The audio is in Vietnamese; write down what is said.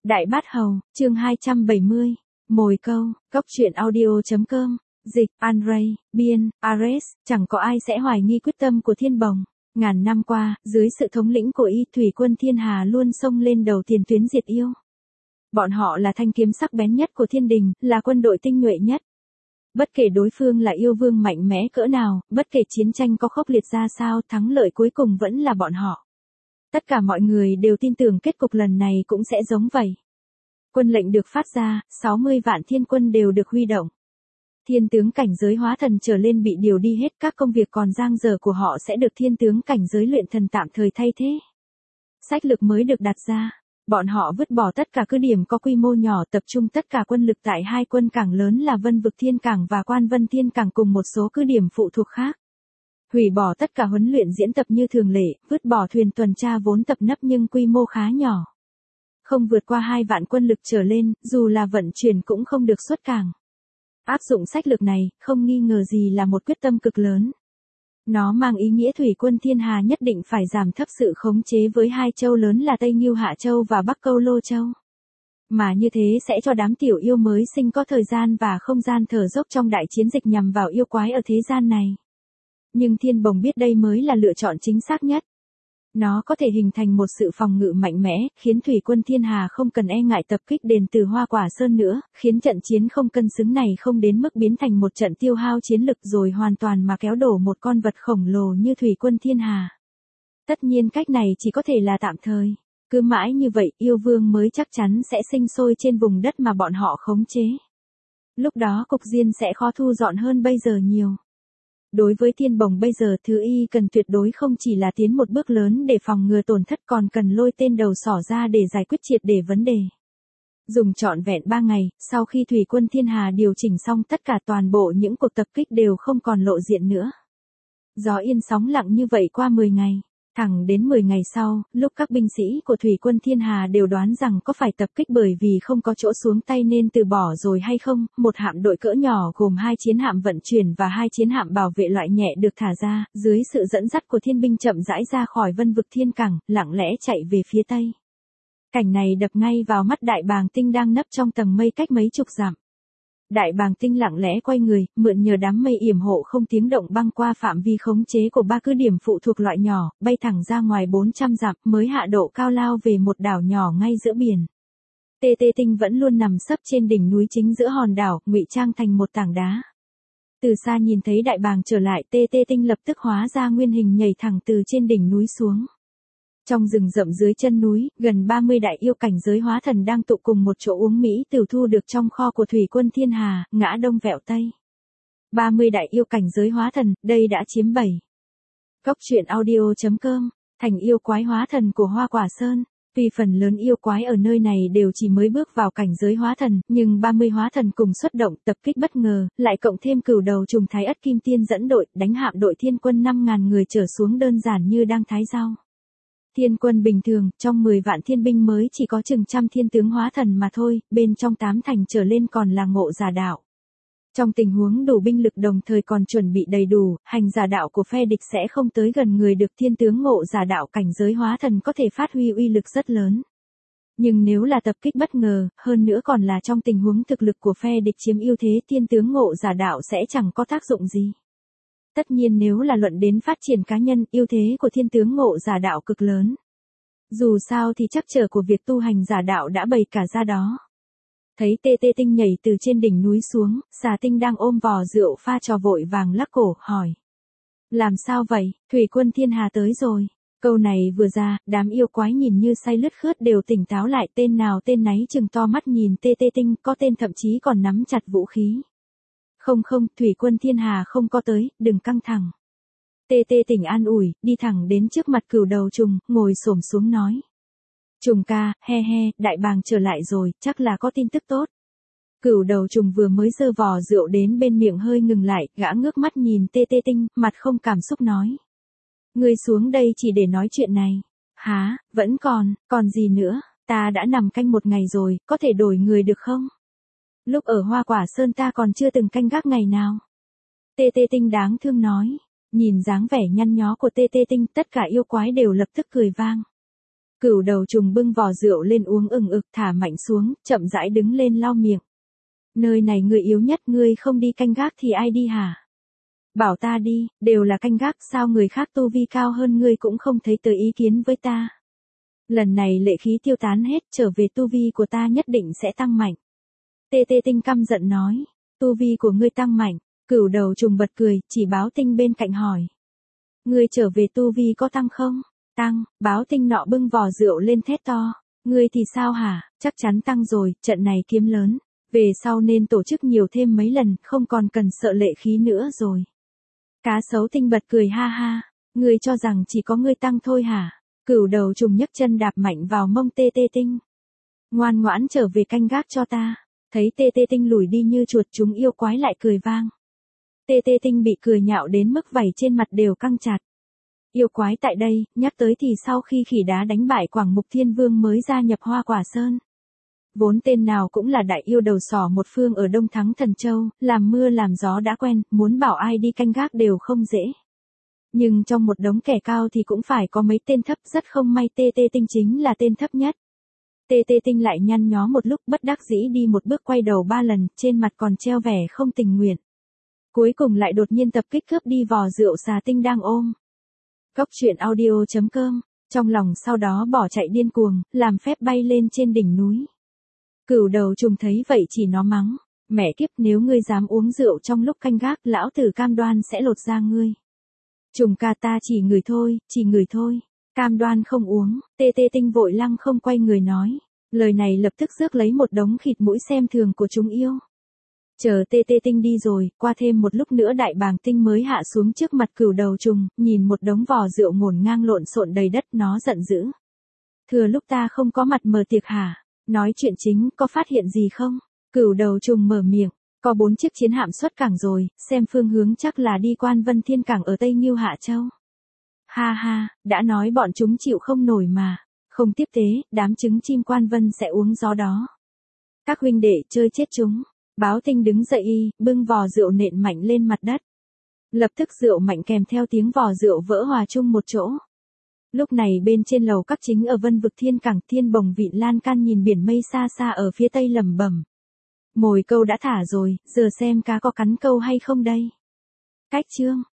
Đại Bát Hầu, chương 270. Mồi câu, Cốc truyện audio.com. Dịch, Andrei, biên, Ares, chẳng có ai sẽ hoài nghi quyết tâm của Thiên Bồng. Ngàn năm qua, dưới sự thống lĩnh của y, thủy quân thiên hà luôn xông lên đầu tiền tuyến diệt yêu. Bọn họ là thanh kiếm sắc bén nhất của thiên đình, là quân đội tinh nhuệ nhất. Bất kể đối phương là yêu vương mạnh mẽ cỡ nào, bất kể chiến tranh có khốc liệt ra sao, thắng lợi cuối cùng vẫn là bọn họ. Tất cả mọi người đều tin tưởng kết cục lần này cũng sẽ giống vậy. Quân lệnh được phát ra, 60 vạn thiên quân đều được huy động. Thiên tướng cảnh giới hóa thần trở lên bị điều đi hết, các công việc còn dang dở của họ sẽ được thiên tướng cảnh giới luyện thần tạm thời thay thế. Sách lược mới được đặt ra. Bọn họ vứt bỏ tất cả cứ điểm có quy mô nhỏ, tập trung tất cả quân lực tại hai quân cảng lớn là Vân Vực Thiên Cảng và Quan Vân Thiên Cảng cùng một số cứ điểm phụ thuộc khác. Hủy bỏ tất cả huấn luyện diễn tập như thường lệ, vứt bỏ thuyền tuần tra vốn tập nấp nhưng quy mô khá nhỏ. Không vượt qua 2 vạn quân lực trở lên, dù là vận chuyển cũng không được xuất cảng. Áp dụng sách lược này, không nghi ngờ gì là một quyết tâm cực lớn. Nó mang ý nghĩa thủy quân thiên hà nhất định phải giảm thấp sự khống chế với hai châu lớn là Tây Ngưu Hạ Châu và Bắc Câu Lô Châu. Mà như thế sẽ cho đám tiểu yêu mới sinh có thời gian và không gian thở dốc trong đại chiến dịch nhằm vào yêu quái ở thế gian này. Nhưng Thiên Bồng biết đây mới là lựa chọn chính xác nhất. Nó có thể hình thành một sự phòng ngự mạnh mẽ, khiến thủy quân thiên hà không cần e ngại tập kích đền từ Hoa Quả Sơn nữa, khiến trận chiến không cân xứng này không đến mức biến thành một trận tiêu hao chiến lực rồi hoàn toàn mà kéo đổ một con vật khổng lồ như thủy quân thiên hà. Tất nhiên cách này chỉ có thể là tạm thời. Cứ mãi như vậy, yêu vương mới chắc chắn sẽ sinh sôi trên vùng đất mà bọn họ khống chế. Lúc đó cục diên sẽ khó thu dọn hơn bây giờ nhiều. Đối với Thiên Bồng bây giờ thứ y cần tuyệt đối không chỉ là tiến một bước lớn để phòng ngừa tổn thất, còn cần lôi tên đầu sỏ ra để giải quyết triệt để vấn đề. Dùng trọn vẹn 3 ngày, sau khi thủy quân thiên hà điều chỉnh xong tất cả toàn bộ những cuộc tập kích đều không còn lộ diện nữa. Gió yên sóng lặng như vậy qua 10 ngày. Thẳng đến 10 ngày sau, lúc các binh sĩ của thủy quân thiên hà đều đoán rằng có phải tập kích bởi vì không có chỗ xuống tay nên từ bỏ rồi hay không, một hạm đội cỡ nhỏ gồm 2 chiến hạm vận chuyển và 2 chiến hạm bảo vệ loại nhẹ được thả ra, dưới sự dẫn dắt của thiên binh chậm rãi ra khỏi Vân Vực Thiên Cảng, lặng lẽ chạy về phía tây. Cảnh này đập ngay vào mắt Đại Bàng Tinh đang nấp trong tầng mây cách mấy chục dặm. Đại Bàng Tinh lặng lẽ quay người, mượn nhờ đám mây yểm hộ không tiếng động băng qua phạm vi khống chế của 3 cứ điểm phụ thuộc loại nhỏ, bay thẳng ra ngoài 400 dặm, mới hạ độ cao lao về một đảo nhỏ ngay giữa biển. TT Tinh vẫn luôn nằm sấp trên đỉnh núi chính giữa hòn đảo, ngụy trang thành một tảng đá. Từ xa nhìn thấy Đại Bàng trở lại, TT Tinh lập tức hóa ra nguyên hình nhảy thẳng từ trên đỉnh núi xuống. Trong rừng rậm dưới chân núi, gần 30 đại yêu cảnh giới hóa thần đang tụ cùng một chỗ uống mỹ tửu thu được trong kho của thủy quân thiên hà, ngã đông vẹo tây. 30 đại yêu cảnh giới hóa thần, đây đã chiếm 7. Cốc truyện audio.com, thành yêu quái hóa thần của Hoa Quả Sơn. Tuy phần lớn yêu quái ở nơi này đều chỉ mới bước vào cảnh giới hóa thần, nhưng 30 hóa thần cùng xuất động tập kích bất ngờ, lại cộng thêm cửu đầu trùng Thái Ất Kim Tiên dẫn đội, đánh hạm đội thiên quân 5.000 người trở xuống đơn giản như đang thái rau. Thiên quân bình thường, trong 10 vạn thiên binh mới chỉ có chừng trăm thiên tướng hóa thần mà thôi, bên trong 8 thành trở lên còn là ngộ giả đạo. Trong tình huống đủ binh lực đồng thời còn chuẩn bị đầy đủ, hành giả đạo của phe địch sẽ không tới gần người được thiên tướng ngộ giả đạo cảnh giới hóa thần có thể phát huy uy lực rất lớn. Nhưng nếu là tập kích bất ngờ, hơn nữa còn là trong tình huống thực lực của phe địch chiếm ưu thế, thiên tướng ngộ giả đạo sẽ chẳng có tác dụng gì. Tất nhiên nếu là luận đến phát triển cá nhân, ưu thế của thiên tướng ngộ giả đạo cực lớn. Dù sao thì trắc trở của việc tu hành giả đạo đã bày cả ra đó. Thấy TT Tinh nhảy từ trên đỉnh núi xuống, Xà Tinh đang ôm vò rượu pha trò vội vàng lắc cổ, hỏi. Làm sao vậy, thủy quân thiên hà tới rồi. Câu này vừa ra, đám yêu quái nhìn như say lướt khướt đều tỉnh táo lại, tên nào tên nấy chừng to mắt nhìn TT Tinh, có tên thậm chí còn nắm chặt vũ khí. Không, thủy quân thiên hà không có tới, đừng căng thẳng. TT Tỉnh an ủi, đi thẳng đến trước mặt cửu đầu trùng, ngồi xổm xuống nói. Trùng ca, he, Đại Bàng trở lại rồi, chắc là có tin tức tốt. Cửu đầu trùng vừa mới giơ vò rượu đến bên miệng hơi ngừng lại, gã ngước mắt nhìn TT Tinh, mặt không cảm xúc nói. Ngươi xuống đây chỉ để nói chuyện này. Hả, vẫn còn gì nữa, ta đã nằm canh 1 ngày rồi, có thể đổi người được không? Lúc ở Hoa Quả Sơn ta còn chưa từng canh gác ngày nào. TT Tinh đáng thương nói. Nhìn dáng vẻ nhăn nhó của TT Tinh, tất cả yêu quái đều lập tức cười vang. Cửu đầu trùng bưng vò rượu lên uống ừng ực thả mạnh xuống, chậm rãi đứng lên lau miệng. Nơi này người yếu nhất, ngươi không đi canh gác thì ai đi hả? Bảo ta đi, đều là canh gác, sao người khác tu vi cao hơn ngươi cũng không thấy tới ý kiến với ta. Lần này lệ khí tiêu tán hết, trở về tu vi của ta nhất định sẽ tăng mạnh. Tê Tê Tinh căm giận nói, tu vi của ngươi tăng mạnh. Cửu đầu trùng bật cười, chỉ Báo Tinh bên cạnh hỏi. Ngươi trở về tu vi có tăng không? Tăng. Báo Tinh nọ bưng vò rượu lên thét to. Ngươi thì sao hả? Chắc chắn tăng rồi, trận này kiếm lớn. Về sau nên tổ chức nhiều thêm mấy lần, không còn cần sợ lệ khí nữa rồi. Cá Sấu Tinh bật cười ha ha. Ngươi cho rằng chỉ có ngươi tăng thôi hả? Cửu đầu trùng nhấc chân đạp mạnh vào mông Tê Tê Tinh. Ngoan ngoãn trở về canh gác cho ta. Thấy Tê Tê Tinh lùi đi như chuột, chúng yêu quái lại cười vang. Tê Tê Tinh bị cười nhạo đến mức vảy trên mặt đều căng chặt. Yêu quái tại đây, nhắc tới thì sau khi khỉ đá đánh bại Quảng Mục Thiên Vương mới gia nhập Hoa Quả Sơn. Vốn tên nào cũng là đại yêu đầu sỏ một phương ở Đông Thắng Thần Châu, làm mưa làm gió đã quen, muốn bảo ai đi canh gác đều không dễ. Nhưng trong một đống kẻ cao thì cũng phải có mấy tên thấp, rất không may Tê Tê Tinh chính là tên thấp nhất. Tê Tê Tinh lại nhăn nhó một lúc, bất đắc dĩ đi một bước quay đầu 3 lần, trên mặt còn treo vẻ không tình nguyện. Cuối cùng lại đột nhiên tập kích cướp đi vò rượu xà tinh đang ôm. Cốc truyện audio.com, trong lòng sau đó bỏ chạy điên cuồng, làm phép bay lên trên đỉnh núi. Cửu đầu trùng thấy vậy chỉ nó mắng, mẹ kiếp, nếu ngươi dám uống rượu trong lúc canh gác, lão tử cam đoan sẽ lột da ngươi. Trùng ca, ta chỉ ngửi thôi, chỉ ngửi thôi, cam đoan không uống. Tê Tê Tinh vội lăng không quay người nói, lời này lập tức rước lấy một đống khịt mũi xem thường của chúng yêu. Chờ Tê Tê Tinh đi rồi, qua thêm một lúc nữa Đại Bàng Tinh mới hạ xuống trước mặt cửu đầu trùng, nhìn một đống vò rượu ngổn ngang lộn xộn đầy đất, nó giận dữ. Thừa lúc ta không có mặt mở tiệc hả? Nói chuyện chính, có phát hiện gì không? Cửu đầu trùng mở miệng, có 4 chiếc chiến hạm xuất cảng rồi, xem phương hướng chắc là đi Quan Vân Thiên Cảng ở Tây Ngưu Hạ Châu. Ha ha, đã nói bọn chúng chịu không nổi mà. Không tiếp tế, đám trứng chim Quan Vân sẽ uống gió đó. Các huynh đệ chơi chết chúng. Báo Tinh đứng dậy bưng vò rượu nện mạnh lên mặt đất. Lập tức rượu mạnh kèm theo tiếng vò rượu vỡ hòa chung một chỗ. Lúc này bên trên lầu các chính ở Vân Vực Thiên Cảng, Thiên Bồng Vịn lan can nhìn biển mây xa xa ở phía tây lẩm bẩm. Mồi câu đã thả rồi, giờ xem cá có cắn câu hay không đây. Cách chương.